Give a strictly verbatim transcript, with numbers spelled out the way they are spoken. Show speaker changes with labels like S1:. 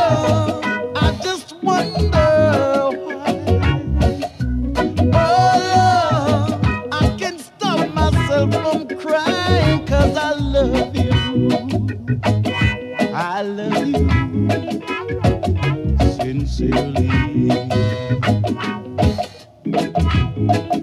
S1: I just wonder why. Oh, I can't stop myself from crying 'cause I love you. I love you sincerely.